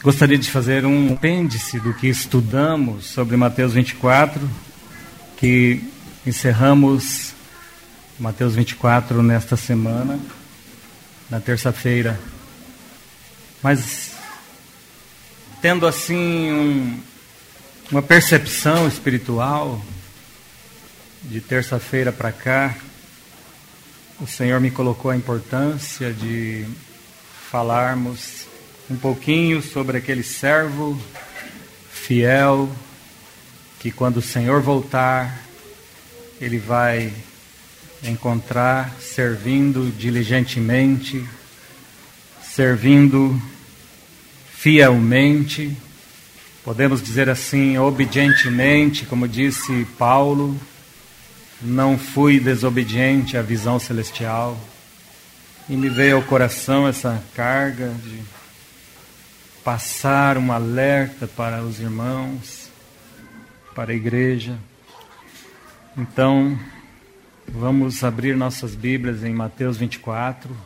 Gostaria de fazer um apêndice do que estudamos sobre Mateus 24, que encerramos Mateus 24 nesta semana, na terça-feira. Mas tendo assim uma percepção espiritual de terça-feira para cá, o Senhor me colocou a importância de falarmos um pouquinho sobre aquele servo fiel que, quando o Senhor voltar, ele vai encontrar servindo diligentemente, servindo fielmente, podemos dizer assim, obedientemente, como disse Paulo: não fui desobediente à visão celestial. E me veio ao coração essa carga de passar um alerta para os irmãos, para a igreja. Então, vamos abrir nossas Bíblias em Mateus 24.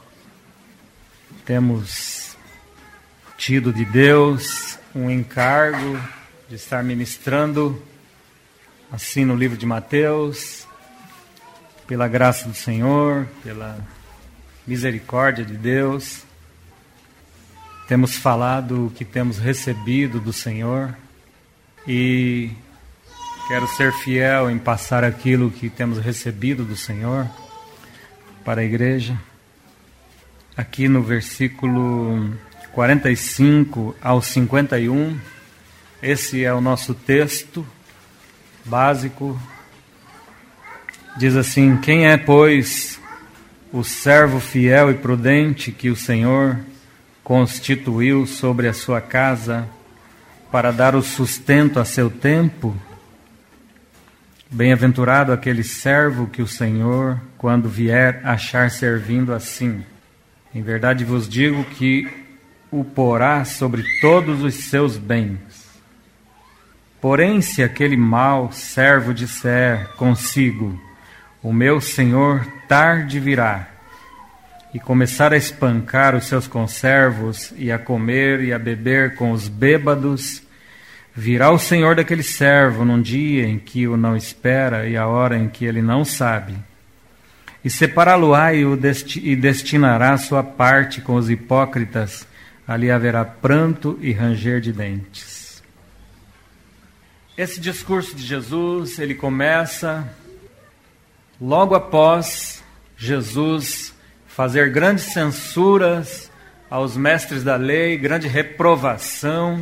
Temos tido de Deus um encargo de estar ministrando assim no livro de Mateus, pela graça do Senhor, pela misericórdia de Deus. Temos falado o que temos recebido do Senhor e quero ser fiel em passar aquilo que temos recebido do Senhor para a igreja. Aqui no versículo 45 ao 51, esse é o nosso texto básico. Diz assim: quem é, pois, o servo fiel e prudente que o Senhor constituiu sobre a sua casa para dar o sustento a seu tempo? Bem-aventurado aquele servo que o Senhor, quando vier, achar servindo assim. Em verdade vos digo que o porá sobre todos os seus bens. Porém, se aquele mau servo disser consigo: o meu Senhor tarde virá, e começar a espancar os seus conservos, e a comer e a beber com os bêbados, virá o Senhor daquele servo num dia em que o não espera e a hora em que ele não sabe, e separá-lo-á e destinará sua parte com os hipócritas. Ali haverá pranto e ranger de dentes. Esse discurso de Jesus, ele começa logo após Jesus fazer grandes censuras aos mestres da lei, grande reprovação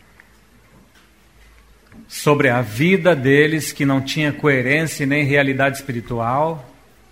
sobre a vida deles, que não tinha coerência nem realidade espiritual.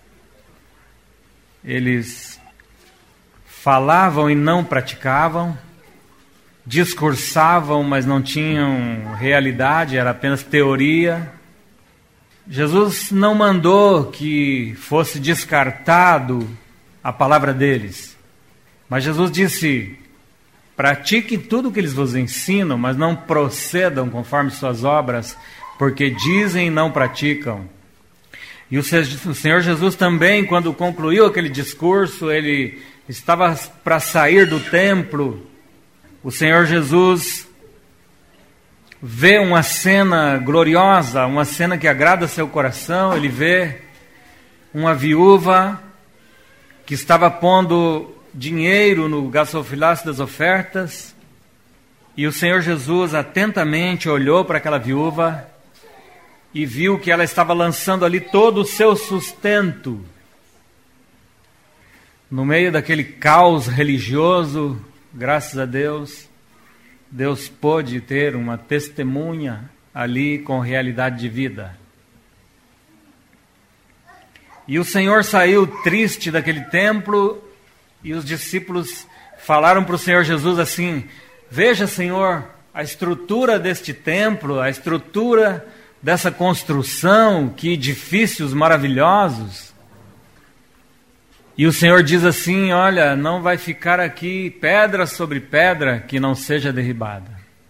Eles falavam e não praticavam, discursavam, mas não tinham realidade, era apenas teoria. Jesus não mandou que fosse descartado a palavra deles, mas Jesus disse: pratiquem tudo o que eles vos ensinam, mas não procedam conforme suas obras, porque dizem e não praticam. E o Senhor Jesus também, quando concluiu aquele discurso, ele estava para sair do templo. O Senhor Jesus vê uma cena gloriosa, uma cena que agrada seu coração. Ele vê uma viúva que estava pondo dinheiro no gasofilaço das ofertas, e o Senhor Jesus atentamente olhou para aquela viúva e viu que ela estava lançando ali todo o seu sustento no meio daquele caos religioso. Graças a Deus, Deus pôde ter uma testemunha ali com realidade de vida. E o Senhor saiu triste daquele templo, e os discípulos falaram para o Senhor Jesus assim: veja, Senhor, a estrutura deste templo, a estrutura dessa construção, que edifícios maravilhosos. E o Senhor diz assim: olha, não vai ficar aqui pedra sobre pedra que não seja derribada.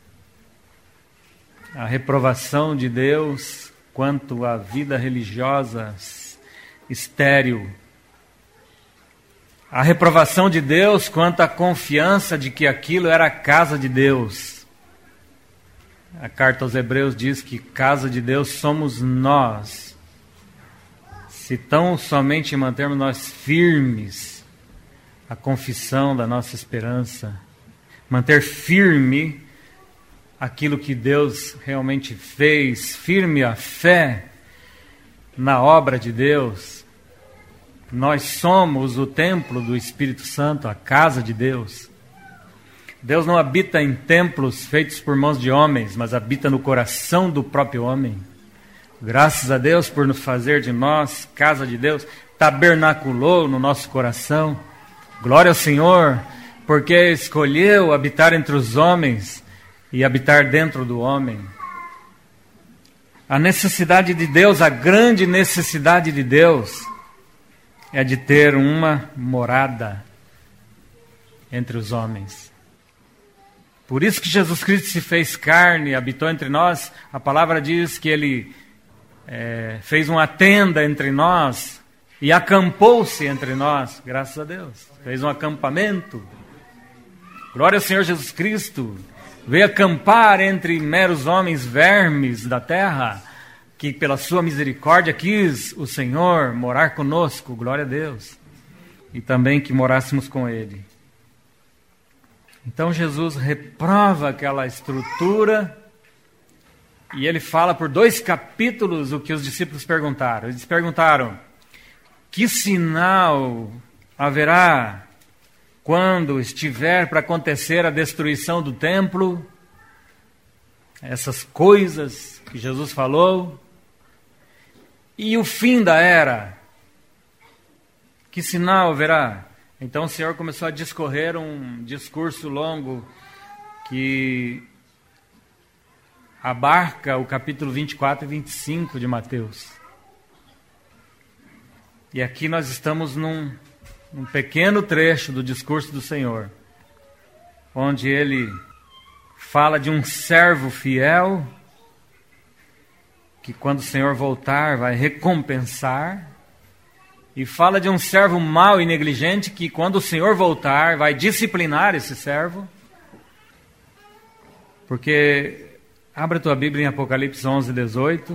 A reprovação de Deus quanto à vida religiosa estéril, a reprovação de Deus quanto à confiança de que aquilo era a casa de Deus. A carta aos Hebreus diz que casa de Deus somos nós. Se tão somente mantermos nós firmes a confissão da nossa esperança, manter firme aquilo que Deus realmente fez, firme a fé na obra de Deus, nós somos o templo do Espírito Santo, a casa de Deus. Deus não habita em templos feitos por mãos de homens, mas habita no coração do próprio homem. Graças a Deus por nos fazer de nós casa de Deus, tabernaculou no nosso coração. Glória ao Senhor, porque escolheu habitar entre os homens e habitar dentro do homem. A necessidade de Deus, a grande necessidade de Deus, é de ter uma morada entre os homens. Por isso que Jesus Cristo se fez carne, habitou entre nós. A palavra diz que Ele fez uma tenda entre nós e acampou-se entre nós, graças a Deus. Fez um acampamento. Glória ao Senhor Jesus Cristo. Veio acampar entre meros homens vermes da terra, que pela sua misericórdia quis o Senhor morar conosco, glória a Deus, e também que morássemos com Ele. Então Jesus reprova aquela estrutura, e Ele fala por 2 capítulos o que os discípulos perguntaram. Eles perguntaram: que sinal haverá quando estiver para acontecer a destruição do templo? Essas coisas que Jesus falou. E o fim da era? Que sinal haverá? Então o Senhor começou a discorrer um discurso longo que abarca o capítulo 24 e 25 de Mateus. E aqui nós estamos num pequeno trecho do discurso do Senhor, onde Ele fala de um servo fiel, que quando o Senhor voltar vai recompensar, e fala de um servo mau e negligente, que quando o Senhor voltar vai disciplinar esse servo. Porque, abra a tua Bíblia em Apocalipse 11, 18,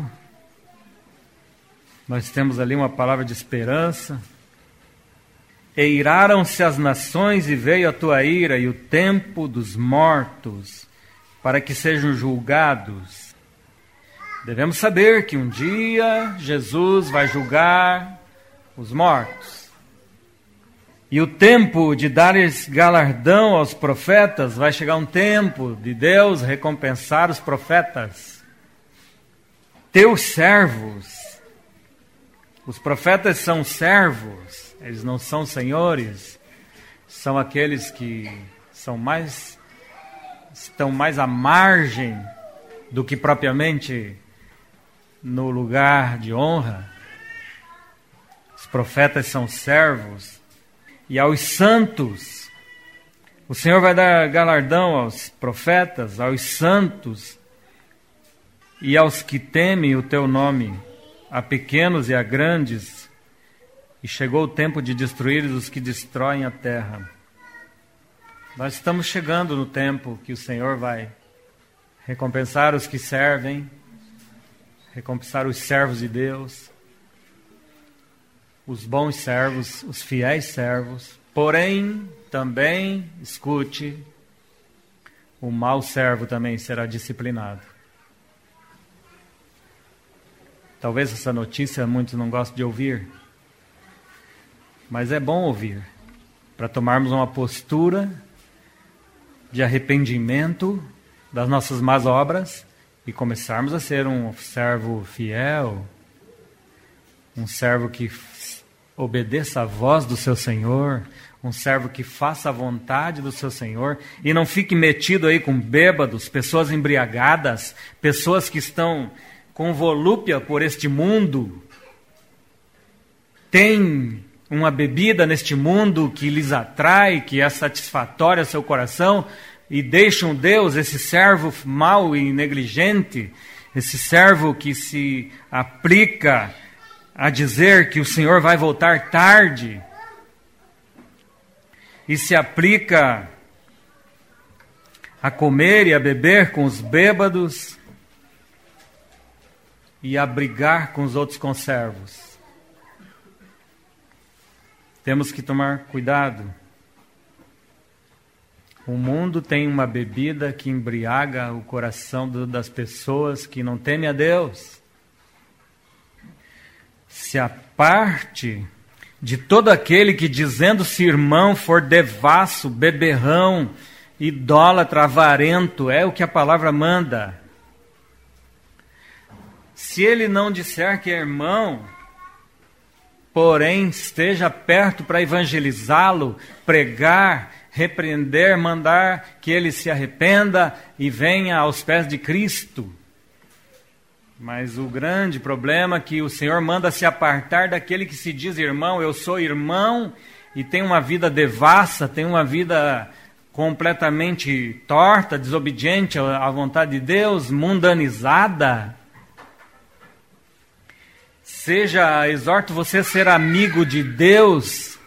nós temos ali uma palavra de esperança. E iraram-se as nações e veio a tua ira e o tempo dos mortos, para que sejam julgados. Devemos saber que um dia Jesus vai julgar os mortos. E o tempo de dar-lhes galardão aos profetas, vai chegar um tempo de Deus recompensar os profetas. Teus servos. Os profetas são servos, eles não são senhores. São aqueles que estão mais à margem do que propriamente no lugar de honra. Os profetas são servos. E aos santos, o Senhor vai dar galardão aos profetas, aos santos e aos que temem o teu nome, a pequenos e a grandes. E chegou o tempo de destruir os que destroem a terra. Nós estamos chegando no tempo que o Senhor vai recompensar os que servem, recompensar os servos de Deus, os bons servos, os fiéis servos. Porém, também, escute, o mau servo também será disciplinado. Talvez essa notícia muitos não gostem de ouvir, mas é bom ouvir, para tomarmos uma postura de arrependimento das nossas más obras e começarmos a ser um servo fiel, um servo que obedeça a voz do seu Senhor, um servo que faça a vontade do seu Senhor e não fique metido aí com bêbados, pessoas embriagadas, pessoas que estão com volúpia por este mundo. Tem uma bebida neste mundo que lhes atrai, que é satisfatória ao seu coração, e deixam Deus, esse servo mau e negligente, esse servo que se aplica a dizer que o Senhor vai voltar tarde, e se aplica a comer e a beber com os bêbados e a brigar com os outros conservos. Temos que tomar cuidado. O mundo tem uma bebida que embriaga o coração das pessoas que não temem a Deus. Se aparte de todo aquele que, dizendo-se irmão, for devasso, beberrão, idólatra, avarento, é o que a palavra manda. Se ele não disser que é irmão, porém esteja perto para evangelizá-lo, pregar, repreender, mandar que ele se arrependa e venha aos pés de Cristo. Mas o grande problema é que o Senhor manda se apartar daquele que se diz irmão. Eu sou irmão e tem uma vida devassa, tem uma vida completamente torta, desobediente à vontade de Deus, mundanizada. Exorto você a ser amigo de Deus.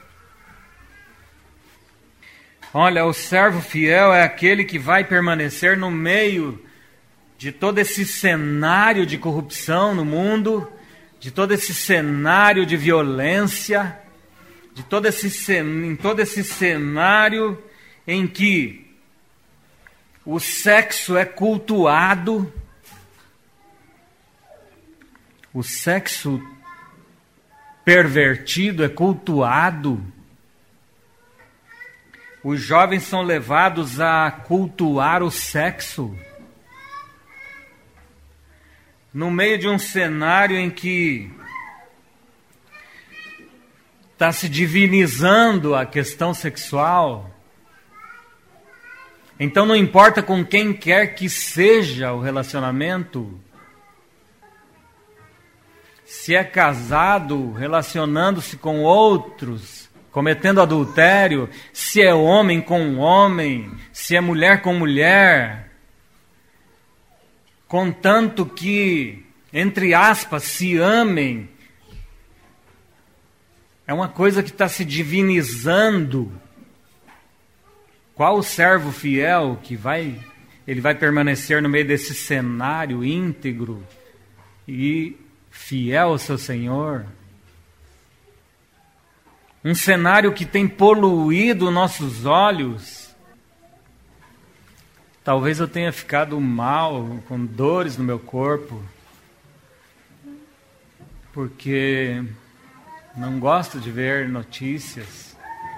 Olha, o servo fiel é aquele que vai permanecer no meio de todo esse cenário de corrupção no mundo, de todo esse cenário de violência, em todo esse cenário em que o sexo é cultuado, o sexo pervertido é cultuado, os jovens são levados a cultuar o sexo, no meio de um cenário em que está se divinizando a questão sexual. Então não importa com quem quer que seja o relacionamento, se é casado relacionando-se com outros, cometendo adultério, se é homem com homem, se é mulher com mulher, contanto que, entre aspas, se amem, é uma coisa que está se divinizando. Qual o servo fiel que ele vai permanecer no meio desse cenário íntegro e fiel ao seu Senhor? Um cenário que tem poluído nossos olhos. Talvez eu tenha ficado mal, com dores no meu corpo, porque não gosto de ver notícias.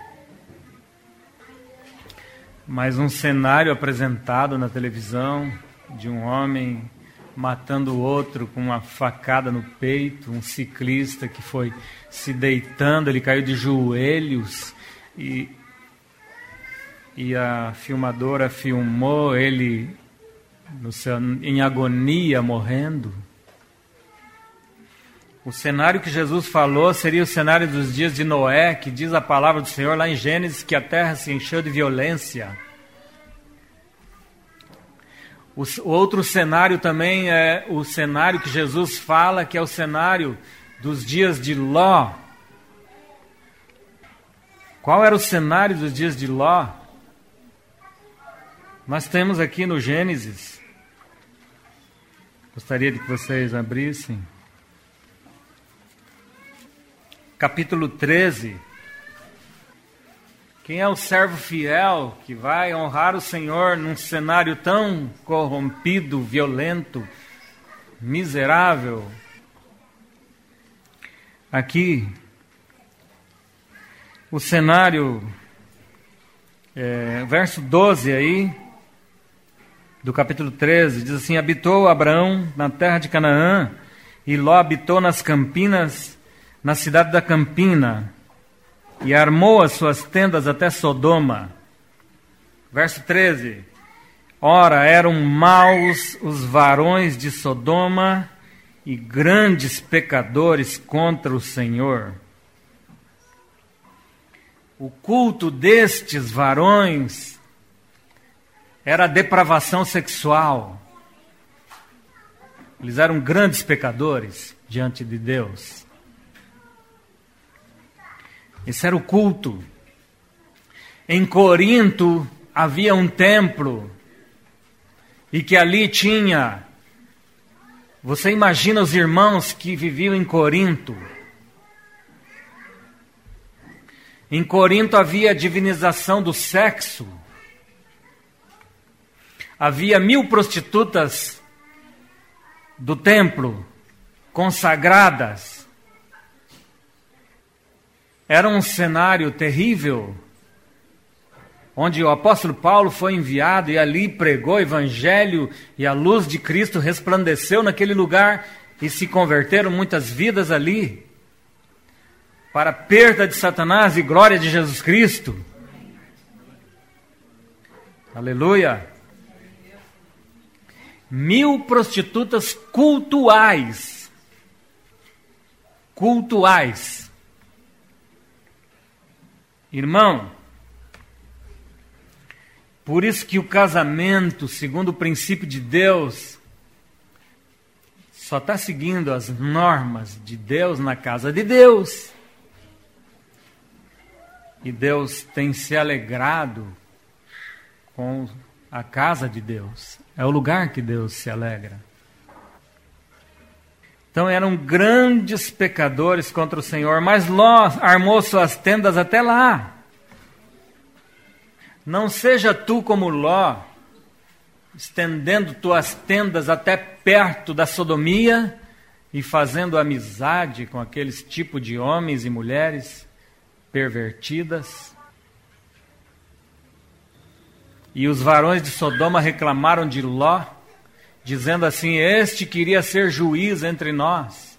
Mas um cenário apresentado na televisão de um homem matando o outro com uma facada no peito, um ciclista que foi se deitando, ele caiu de joelhos e a filmadora filmou ele em agonia, morrendo. O cenário que Jesus falou seria o cenário dos dias de Noé, que diz a palavra do Senhor lá em Gênesis que a terra se encheu de violência. O outro cenário também é o cenário que Jesus fala, que é o cenário dos dias de Ló. Qual era o cenário dos dias de Ló? Nós temos aqui no Gênesis, gostaria de que vocês abrissem, capítulo 13. Quem é o servo fiel que vai honrar o Senhor num cenário tão corrompido, violento, miserável? Aqui, o cenário, verso 12 aí, do capítulo 13, diz assim: habitou Abraão na terra de Canaã, e Ló habitou nas campinas, na cidade da campina, e armou as suas tendas até Sodoma. Verso 13: ora, eram maus os varões de Sodoma e grandes pecadores contra o Senhor. O culto destes varões era a depravação sexual. Eles eram grandes pecadores diante de Deus. Esse era o culto. em Corinto havia um templo e que ali tinha... Você imagina os irmãos que viviam em Corinto? Em Corinto havia divinização do sexo. Havia 1000 prostitutas do templo, consagradas. Era um cenário terrível, onde o apóstolo Paulo foi enviado e ali pregou o evangelho e a luz de Cristo resplandeceu naquele lugar e se converteram muitas vidas ali, para a perda de Satanás e glória de Jesus Cristo. Aleluia! 1000 prostitutas cultuais. Cultuais. Irmão, por isso que o casamento, segundo o princípio de Deus, só está seguindo as normas de Deus na casa de Deus. E Deus tem se alegrado com a casa de Deus. É o lugar que Deus se alegra. Então eram grandes pecadores contra o Senhor, mas Ló armou suas tendas até lá. Não seja tu como Ló, estendendo tuas tendas até perto da sodomia e fazendo amizade com aqueles tipos de homens e mulheres pervertidas. E os varões de Sodoma reclamaram de Ló, dizendo assim: este queria ser juiz entre nós.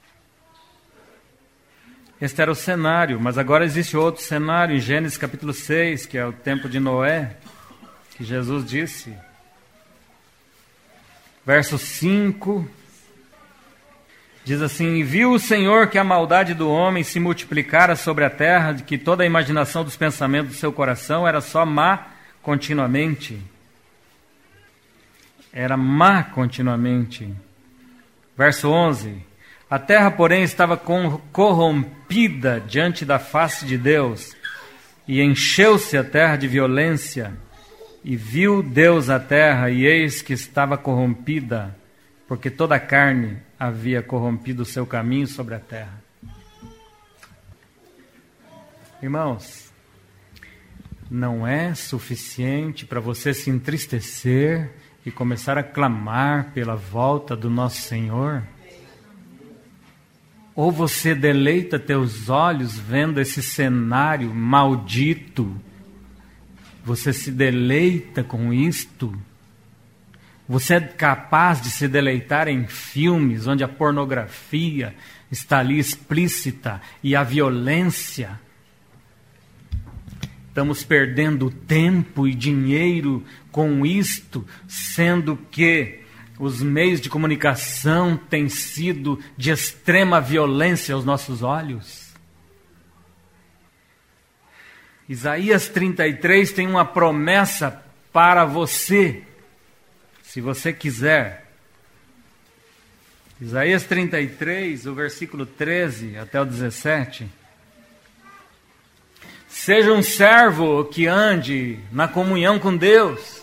Este era o cenário, mas agora existe outro cenário em Gênesis capítulo 6, que é o tempo de Noé, que Jesus disse. Verso 5, diz assim: e viu o Senhor que a maldade do homem se multiplicara sobre a terra, de que toda a imaginação dos pensamentos do seu coração era só má continuamente. Era má continuamente. Verso 11: a terra, porém, estava corrompida diante da face de Deus, e encheu-se a terra de violência. E viu Deus a terra, e eis que estava corrompida, porque toda a carne havia corrompido o seu caminho sobre a terra. Irmãos, não é suficiente para você se entristecer e começar a clamar pela volta do nosso Senhor? Ou você deleita teus olhos vendo esse cenário maldito? Você se deleita com isto? Você é capaz de se deleitar em filmes onde a pornografia está ali explícita e a violência? Estamos perdendo tempo e dinheiro com isto, sendo que os meios de comunicação têm sido de extrema violência aos nossos olhos. Isaías 33 tem uma promessa para você, se você quiser. Isaías 33, o versículo 13 até o 17. Seja um servo que ande na comunhão com Deus.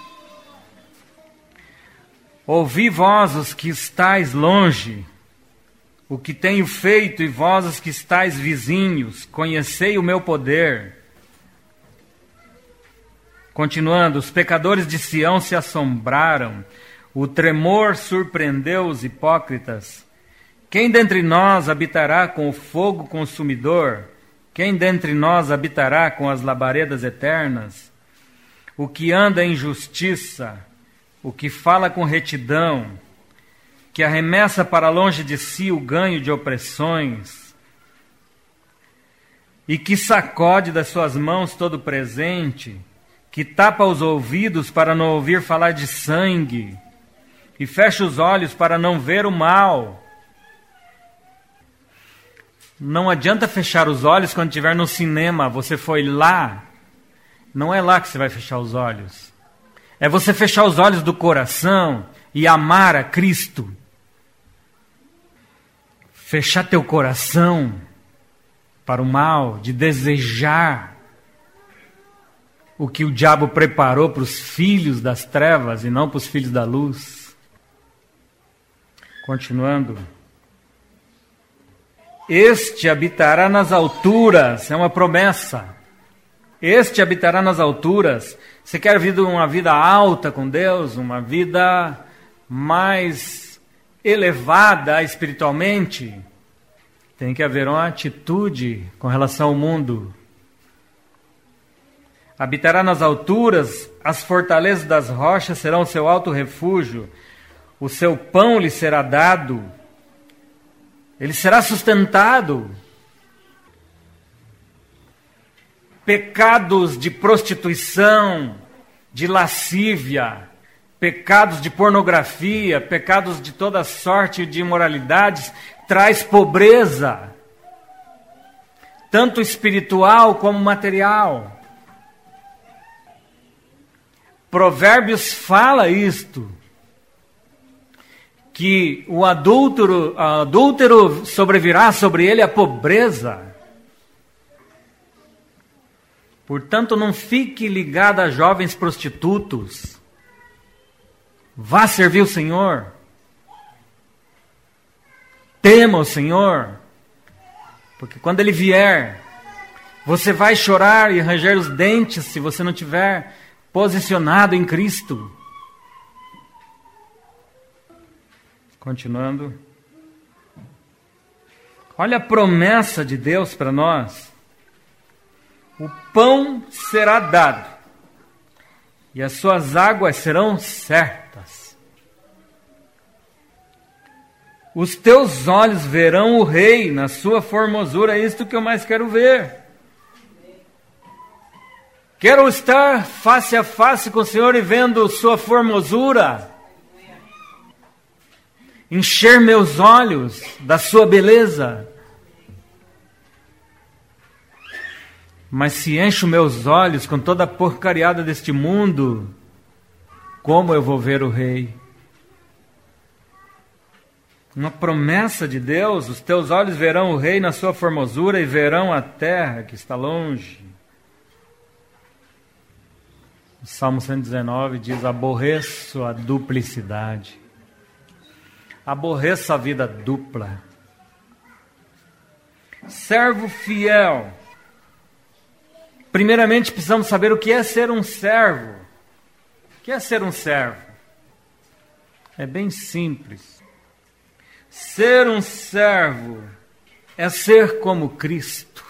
Ouvi vós os que estáis longe, o que tenho feito, e vós os que estáis vizinhos, conhecei o meu poder. Continuando, os pecadores de Sião se assombraram, o tremor surpreendeu os hipócritas. Quem dentre nós habitará com o fogo consumidor? Quem dentre nós habitará com as labaredas eternas? O que anda em justiça, o que fala com retidão, que arremessa para longe de si o ganho de opressões, e que sacode das suas mãos todo presente, que tapa os ouvidos para não ouvir falar de sangue, e fecha os olhos para não ver o mal. Não adianta fechar os olhos quando estiver no cinema. Você foi lá, não é lá que você vai fechar os olhos. É você fechar os olhos do coração e amar a Cristo. Fechar teu coração para o mal, de desejar o que o diabo preparou para os filhos das trevas e não para os filhos da luz. Continuando. Este habitará nas alturas, é uma promessa. Este habitará nas alturas. Você quer uma vida alta com Deus, uma vida mais elevada espiritualmente? Tem que haver uma atitude com relação ao mundo. Habitará nas alturas, as fortalezas das rochas serão o seu alto refúgio, o seu pão lhe será dado, ele será sustentado. Pecados de prostituição, de lascívia, pecados de pornografia, pecados de toda sorte de imoralidades, traz pobreza, tanto espiritual como material. Provérbios fala isto, que o adúltero sobrevirá sobre ele a pobreza. Portanto, não fique ligado a jovens prostitutos. Vá servir o Senhor. Tema o Senhor, porque quando Ele vier, você vai chorar e ranger os dentes se você não tiver posicionado em Cristo. Continuando. Olha a promessa de Deus para nós. O pão será dado, e as suas águas serão certas. Os teus olhos verão o Rei na sua formosura. É isto que eu mais quero ver. Quero estar face a face com o Senhor e vendo sua formosura. Encher meus olhos da sua beleza. Mas se encho meus olhos com toda a porcariada deste mundo, como eu vou ver o Rei? Uma promessa de Deus: os teus olhos verão o Rei na sua formosura e verão a terra que está longe. O Salmo 119 diz: aborreço a duplicidade. Aborreço a vida dupla. Servo fiel. Primeiramente, precisamos saber o que é ser um servo. O que é ser um servo? É bem simples. Ser um servo é ser como Cristo,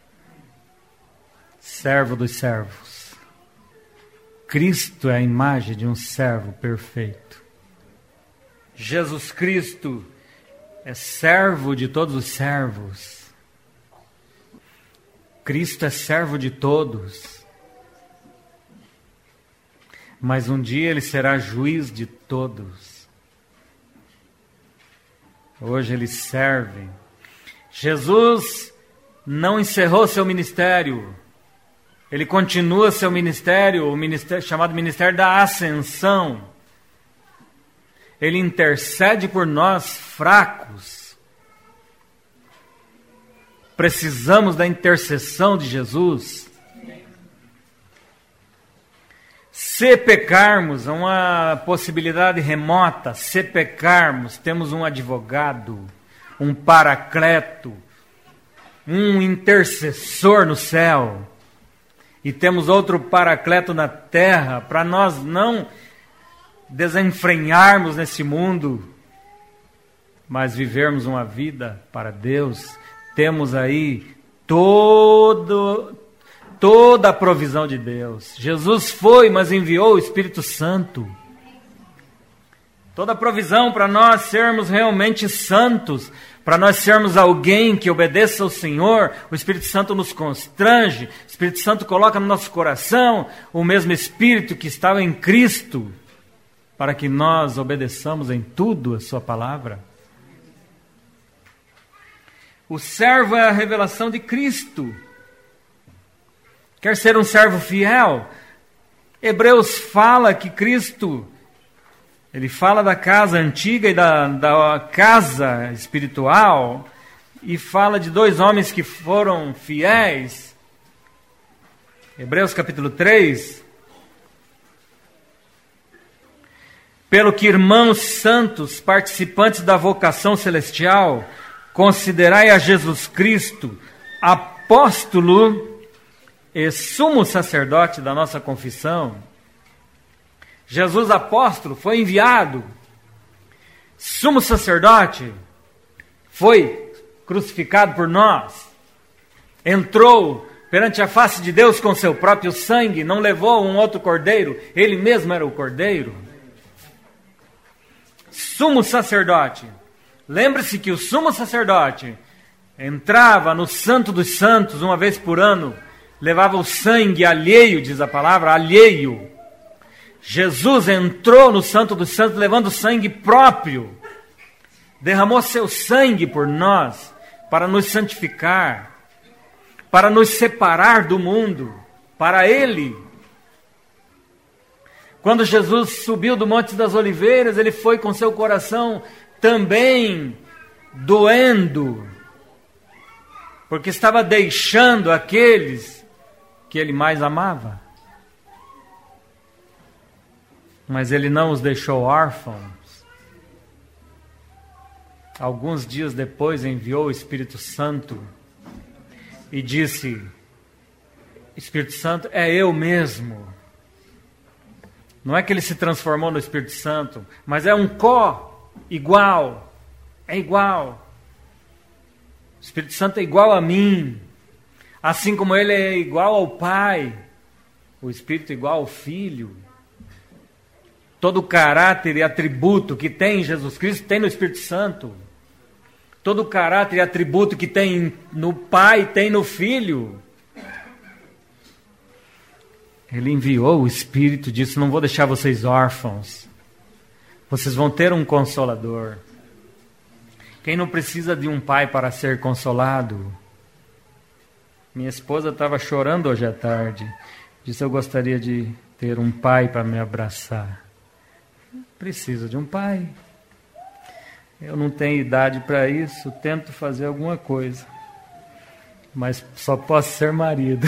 servo dos servos. Cristo é a imagem de um servo perfeito. Jesus Cristo é servo de todos os servos. Cristo é servo de todos, mas um dia Ele será juiz de todos. Hoje Ele serve. Jesus não encerrou seu ministério, Ele continua seu ministério, o ministério chamado Ministério da Ascensão. Ele intercede por nós fracos. Precisamos da intercessão de Jesus. Se pecarmos, é uma possibilidade remota. Se pecarmos, temos um advogado, um paracleto, um intercessor no céu. E temos outro paracleto na terra, para nós não desenfrearmos nesse mundo, mas vivermos uma vida para Deus. Temos aí toda a provisão de Deus. Jesus foi, mas enviou o Espírito Santo. Toda a provisão para nós sermos realmente santos, para nós sermos alguém que obedeça ao Senhor. O Espírito Santo nos constrange, o Espírito Santo coloca no nosso coração o mesmo Espírito que estava em Cristo, para que nós obedeçamos em tudo a sua palavra. O servo é a revelação de Cristo. Quer ser um servo fiel? Hebreus fala que Cristo, ele fala da casa antiga e da casa espiritual, e fala de dois homens que foram fiéis. Hebreus capítulo 3. Pelo que, irmãos santos, participantes da vocação celestial, considerai a Jesus Cristo, apóstolo e sumo sacerdote da nossa confissão. Jesus apóstolo foi enviado, sumo sacerdote, foi crucificado por nós, entrou perante a face de Deus com seu próprio sangue, não levou um outro cordeiro, ele mesmo era o cordeiro. Sumo sacerdote. Lembre-se que o sumo sacerdote entrava no Santo dos Santos uma vez por ano, levava o sangue alheio, diz a palavra, alheio. Jesus entrou no Santo dos Santos levando sangue próprio, derramou seu sangue por nós, para nos santificar, para nos separar do mundo, para Ele. Quando Jesus subiu do Monte das Oliveiras, Ele foi com seu coração também doendo, porque estava deixando aqueles que Ele mais amava. Mas Ele não os deixou órfãos. Alguns dias depois enviou o Espírito Santo e disse: Espírito Santo, é eu mesmo. Não é que Ele se transformou no Espírito Santo, mas é um igual. É igual. O Espírito Santo é igual a mim. Assim como Ele é igual ao Pai, o Espírito é igual ao Filho. Todo o caráter e atributo que tem em Jesus Cristo tem no Espírito Santo. Todo o caráter e atributo que tem no Pai tem no Filho. Ele enviou o Espírito e disse: não vou deixar vocês órfãos. Vocês vão ter um Consolador. Quem não precisa de um pai para ser consolado? Minha esposa estava chorando hoje à tarde. Disse: eu gostaria de ter um pai para me abraçar. Preciso de um pai. Eu não tenho idade para isso, tento fazer alguma coisa, mas só posso ser marido.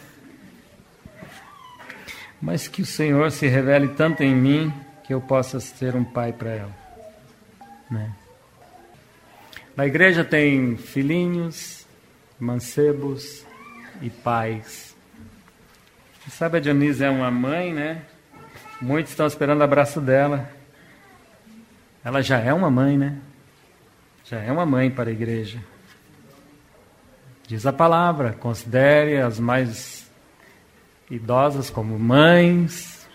Mas que o Senhor se revele tanto em mim que eu possa ser um pai para ela, né? Na igreja tem filhinhos, mancebos e pais. Você sabe, a Dionise é uma mãe, né? Muitos estão esperando o abraço dela. Ela já é uma mãe, né? Já é uma mãe para a igreja. Diz a palavra: considere as mais idosas como mães,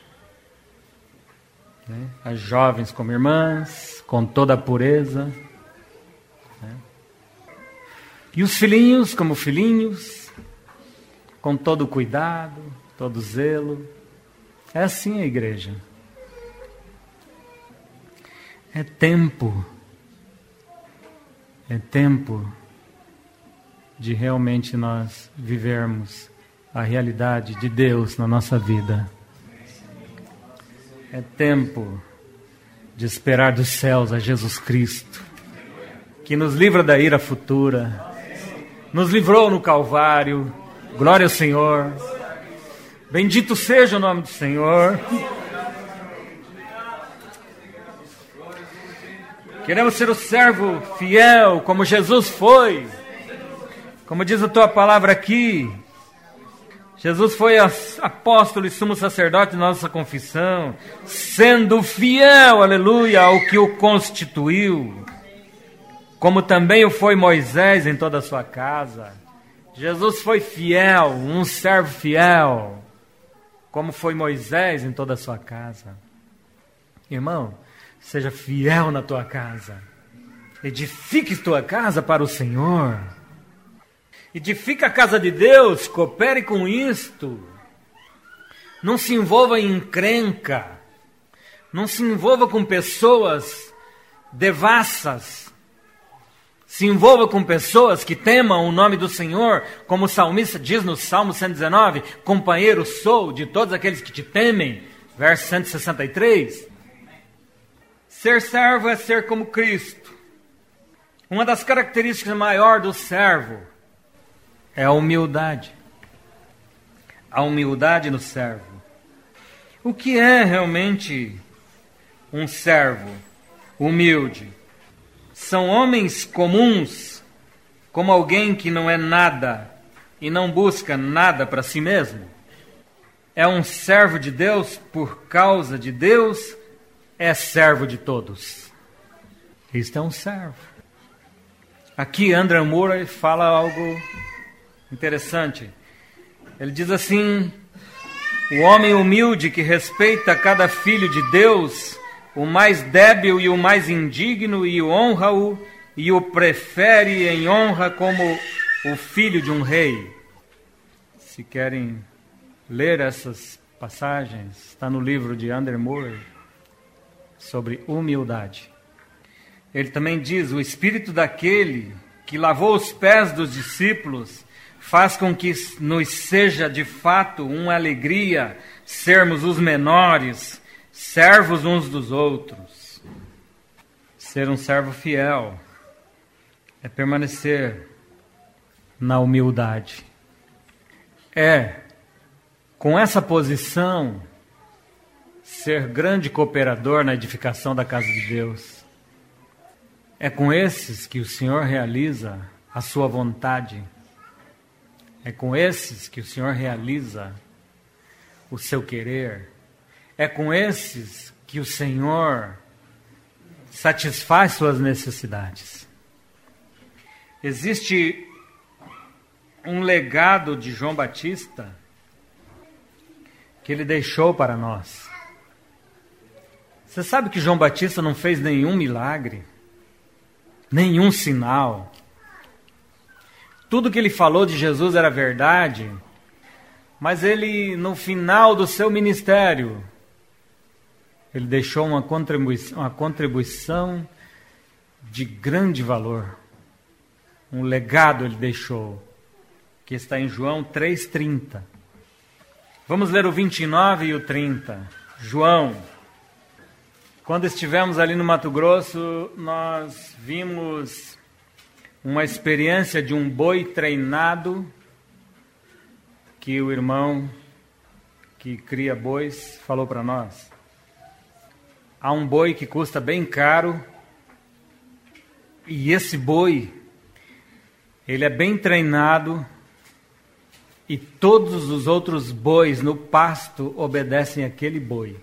né? As jovens como irmãs, com toda a pureza, né? E os filhinhos como filhinhos, com todo o cuidado, todo o zelo. É assim a igreja. É tempo de realmente nós vivermos a realidade de Deus na nossa vida. É tempo de esperar dos céus a Jesus Cristo, que nos livra da ira futura, nos livrou no Calvário. Glória ao Senhor. Bendito seja o nome do Senhor. Queremos ser o servo fiel, como Jesus foi. Como diz a tua palavra aqui, Jesus foi apóstolo e sumo sacerdote da nossa confissão, sendo fiel, aleluia, ao que o constituiu, como também o foi Moisés em toda a sua casa. Jesus foi fiel, um servo fiel, como foi Moisés em toda a sua casa. Irmão, seja fiel na tua casa. Edifique tua casa para o Senhor. Edifica a casa de Deus, coopere com isto. Não se envolva em encrenca. Não se envolva com pessoas devassas. Se envolva com pessoas que temam o nome do Senhor, como o salmista diz no Salmo 119, companheiro sou de todos aqueles que te temem, verso 163. Ser servo é ser como Cristo. Uma das características maiores do servo é a humildade. a humildade no servo. O que é realmente um servo humilde? São homens comuns, como alguém que não é nada e não busca nada para si mesmo? É um servo de Deus por causa de Deus? É servo de todos. Isto é um servo. Aqui Andrew Murray fala algo interessante. Ele diz assim: o homem humilde que respeita cada filho de Deus, o mais débil e o mais indigno, e honra-o e o prefere em honra como o filho de um rei. Se querem ler essas passagens, está no livro de Andrew Murray sobre humildade. Ele também diz: o espírito daquele que lavou os pés dos discípulos faz com que nos seja de fato uma alegria sermos os menores, servos uns dos outros. Ser um servo fiel é permanecer na humildade. É, com essa posição, ser grande cooperador na edificação da casa de Deus. É com esses que o Senhor realiza a sua vontade. É com esses que o Senhor realiza o seu querer. É com esses que o Senhor satisfaz suas necessidades. Existe um legado de João Batista que ele deixou para nós. Você sabe que João Batista não fez nenhum milagre, nenhum sinal. Tudo que ele falou de Jesus era verdade, mas ele, no final do seu ministério, ele deixou uma contribuição de grande valor. Um legado ele deixou, que está em João 3,30. Vamos ler o 29 e o 30. João. Quando estivemos ali no Mato Grosso, nós vimos uma experiência de um boi treinado, que o irmão que cria bois falou para nós. Há um boi que custa bem caro, e esse boi, ele é bem treinado, e todos os outros bois no pasto obedecem àquele boi.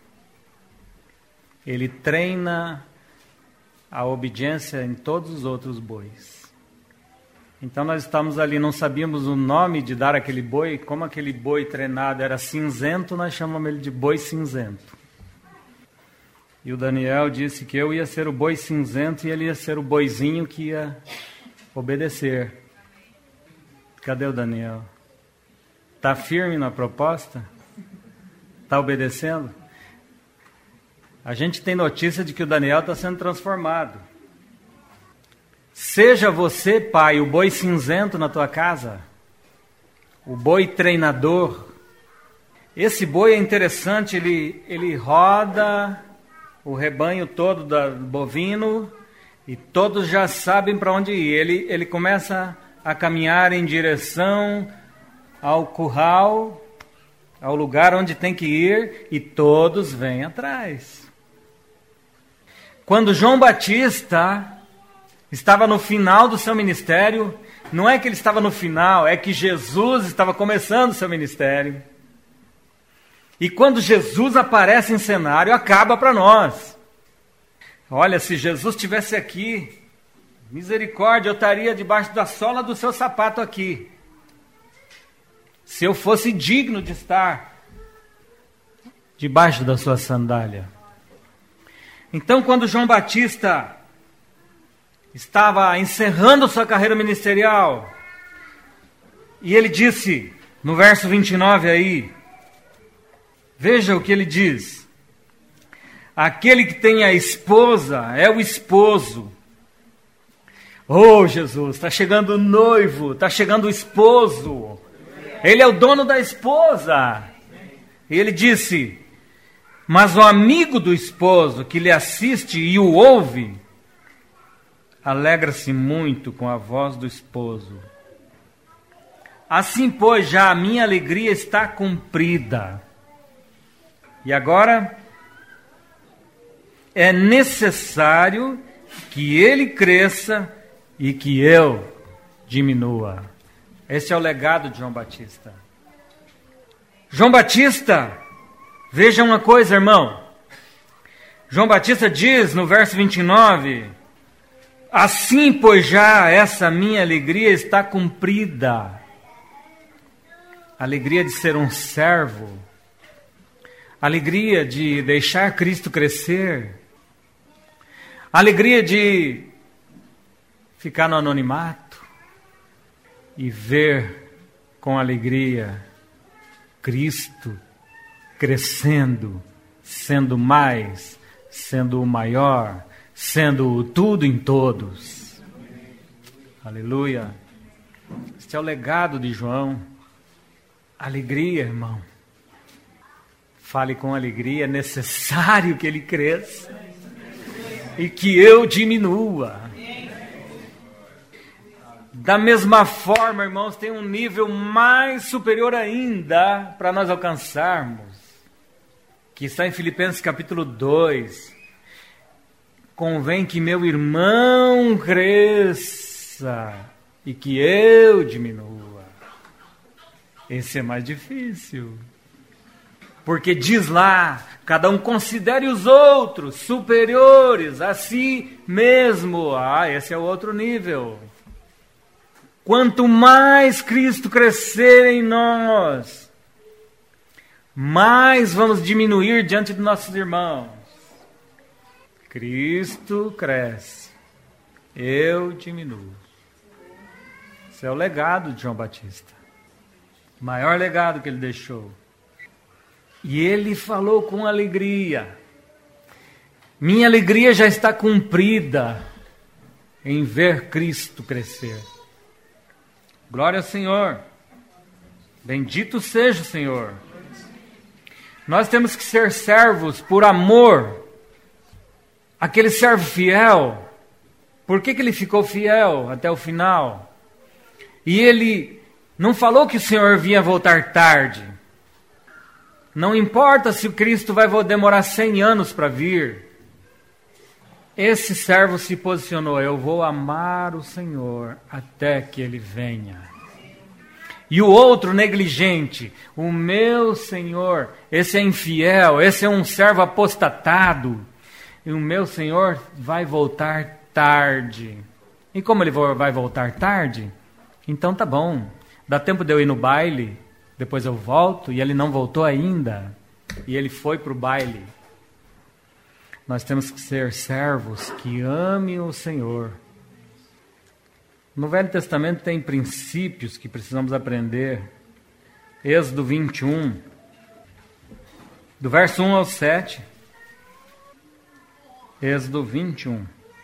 Ele treina a obediência em todos os outros bois. Então nós estávamos ali, não sabíamos o nome de dar aquele boi. Como aquele boi treinado era cinzento, nós chamamos ele de boi cinzento. E o Daniel disse que eu ia ser o boi cinzento e ele ia ser o boizinho que ia obedecer. Cadê o Daniel? Está firme na proposta? Está obedecendo? A gente tem notícia de que o Daniel está sendo transformado. Seja você, pai, o boi cinzento na tua casa, o boi treinador. Esse boi é interessante, ele roda o rebanho todo do bovino e todos já sabem para onde ir. Ele começa a caminhar em direção ao curral, ao lugar onde tem que ir, e todos vêm atrás. Quando João Batista estava no final do seu ministério, não é que ele estava no final, é que Jesus estava começando o seu ministério. E quando Jesus aparece em cenário, acaba para nós. Olha, se Jesus estivesse aqui, misericórdia, eu estaria debaixo da sola do seu sapato aqui. Se eu fosse digno de estar debaixo da sua sandália. Então, quando João Batista estava encerrando sua carreira ministerial, e ele disse, no verso 29 aí, veja o que ele diz: aquele que tem a esposa é o esposo. Oh, Jesus, está chegando o noivo, está chegando o esposo. Ele é o dono da esposa. E ele disse: mas o amigo do esposo que lhe assiste e o ouve, alegra-se muito com a voz do esposo. Assim, pois, já a minha alegria está cumprida. E agora é necessário que ele cresça e que eu diminua. Esse é o legado de João Batista. João Batista, veja uma coisa, irmão. João Batista diz no verso 29, assim, pois já essa minha alegria está cumprida. Alegria de ser um servo, alegria de deixar Cristo crescer, alegria de ficar no anonimato e ver com alegria Cristo crescendo, sendo mais, sendo o maior, sendo o tudo em todos. Aleluia. Este é o legado de João. Alegria, irmão. Fale com alegria, é necessário que ele cresça e que eu diminua. Da mesma forma, irmãos, tem um nível mais superior ainda para nós alcançarmos, que está em Filipenses capítulo 2. Convém que meu irmão cresça e que eu diminua. Esse é mais difícil. Porque diz lá, cada um considere os outros superiores a si mesmo. Esse é o outro nível. Quanto mais Cristo crescer em nós, mais vamos diminuir diante de nossos irmãos. Cristo cresce, eu diminuo. Esse é o legado de João Batista. O maior legado que ele deixou. E ele falou com alegria. Minha alegria já está cumprida em ver Cristo crescer. Glória ao Senhor. Bendito seja o Senhor. Nós temos que ser servos por amor. Aquele servo fiel, por que ele ficou fiel até o final? E ele não falou que o Senhor vinha voltar tarde. Não importa se o Cristo vai demorar 100 anos para vir. Esse servo se posicionou, eu vou amar o Senhor até que ele venha. E o outro negligente, o meu Senhor, esse é infiel, esse é um servo apostatado. E o meu Senhor vai voltar tarde. E como ele vai voltar tarde? Então tá bom, dá tempo de eu ir no baile, depois eu volto, e ele não voltou ainda. E ele foi para o baile. Nós temos que ser servos que amem o Senhor. No Velho Testamento tem princípios que precisamos aprender. Êxodo 21, do verso 1 ao 7. Êxodo 21.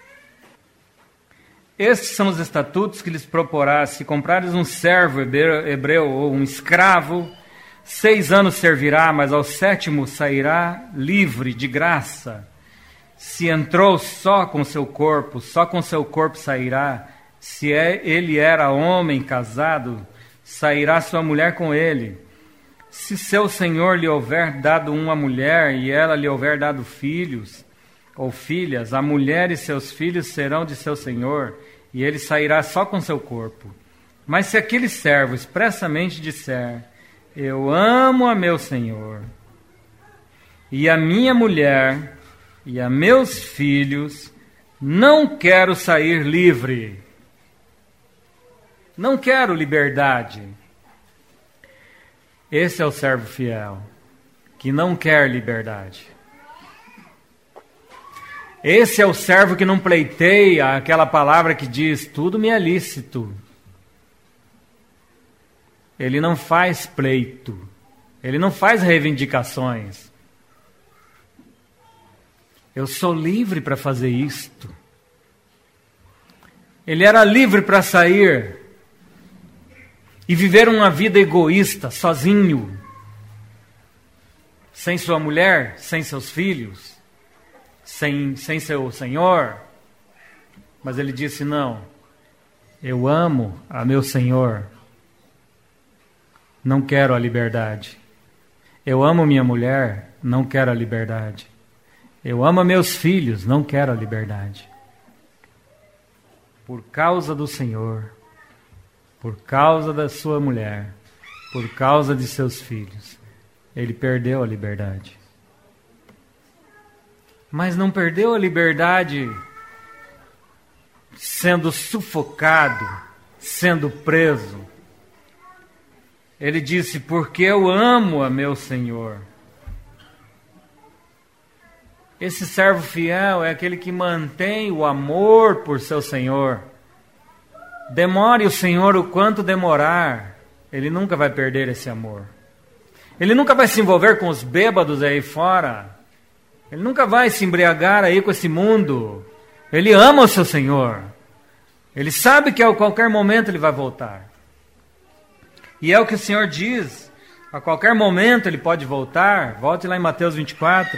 Estes são os estatutos que lhes proporás: se comprares um servo hebreu ou um escravo, 6 anos servirá, mas ao 7º sairá livre, de graça. Se entrou só com seu corpo sairá. Se ele era homem casado, sairá sua mulher com ele. Se seu senhor lhe houver dado uma mulher e ela lhe houver dado filhos ou filhas, a mulher e seus filhos serão de seu senhor, e ele sairá só com seu corpo. Mas se aquele servo expressamente disser: eu amo a meu senhor, e a minha mulher, e a meus filhos, não quero sair livre. Não quero liberdade. Esse é o servo fiel, que não quer liberdade. Esse é o servo que não pleiteia aquela palavra que diz: tudo me é lícito. Ele não faz pleito. Ele não faz reivindicações. Eu sou livre para fazer isto. Ele era livre para sair e viver uma vida egoísta, sozinho, sem sua mulher, sem seus filhos, sem seu senhor. Mas ele disse: não, eu amo a meu senhor, não quero a liberdade. Eu amo minha mulher, não quero a liberdade. Eu amo meus filhos, não quero a liberdade. Por causa do Senhor, por causa da sua mulher, por causa de seus filhos, ele perdeu a liberdade. Mas não perdeu a liberdade sendo sufocado, sendo preso. Ele disse, porque eu amo a meu Senhor. Esse servo fiel é aquele que mantém o amor por seu Senhor. Demore o Senhor o quanto demorar, ele nunca vai perder esse amor. Ele nunca vai se envolver com os bêbados aí fora. Ele nunca vai se embriagar aí com esse mundo. Ele ama o seu Senhor. Ele sabe que a qualquer momento ele vai voltar. E é o que o Senhor diz. A qualquer momento ele pode voltar. Volte lá em Mateus 24.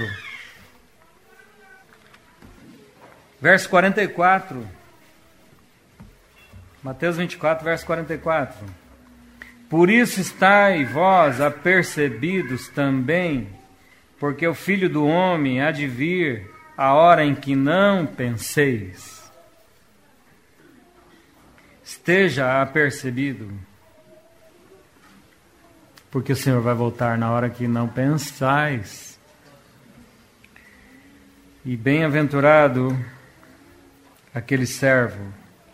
Verso 44. Mateus 24, verso 44. Por isso estai vós apercebidos também, porque o Filho do Homem há de vir a hora em que não penseis. Esteja apercebido, porque o Senhor vai voltar na hora que não pensais. E bem-aventurado aquele servo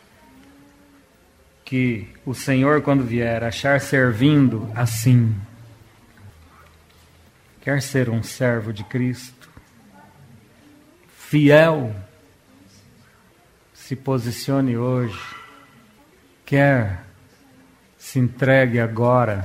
que o Senhor, quando vier, achar servindo assim. Quer ser um servo de Cristo, fiel, se posicione hoje. Quer, se entregue agora.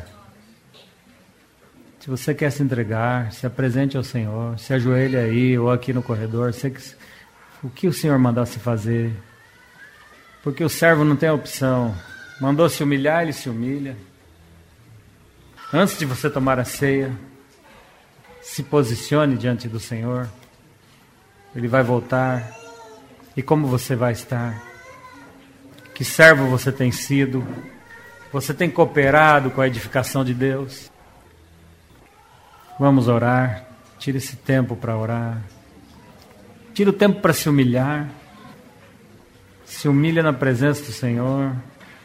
Se você quer se entregar, se apresente ao Senhor, se ajoelhe aí ou aqui no corredor, o que o Senhor mandasse fazer. Porque o servo não tem opção. Mandou se humilhar, ele se humilha. Antes de você tomar a ceia, se posicione diante do Senhor. Ele vai voltar. E como você vai estar? Que servo você tem sido? Você tem cooperado com a edificação de Deus? Vamos orar. Tire esse tempo para orar. Tire o tempo para se humilhar. Se humilha na presença do Senhor.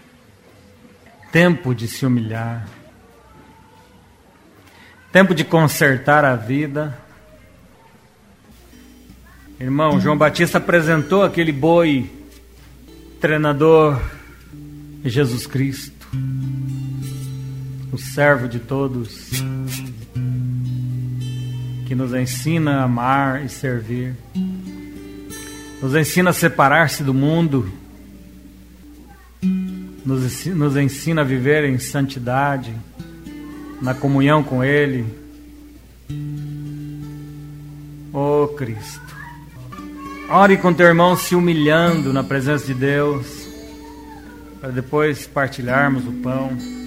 Tempo de se humilhar. Tempo de consertar a vida. Irmão, João Batista apresentou aquele boi treinador, Jesus Cristo, o servo de todos, que nos ensina a amar e servir, nos ensina a separar-se do mundo, nos ensina a viver em santidade, na comunhão com Ele. Oh Cristo, ore com teu irmão se humilhando na presença de Deus, para depois partilharmos o pão.